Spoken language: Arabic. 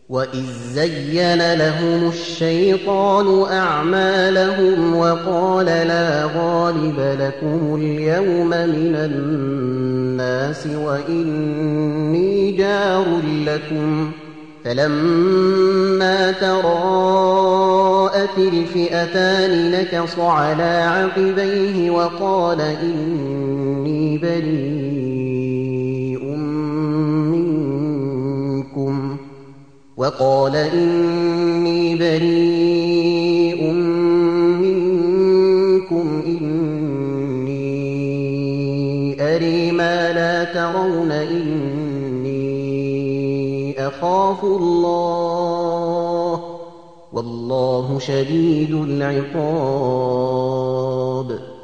وإذ زين لهم الشيطان أعمالهم وقال لا غالب لكم اليوم من الناس وإني جار لكم فلما تراءت الفئتان نكص على عقبيه وقال إني بريء منكم إني أري ما لا ترون إني أخاف الله والله شديد العقاب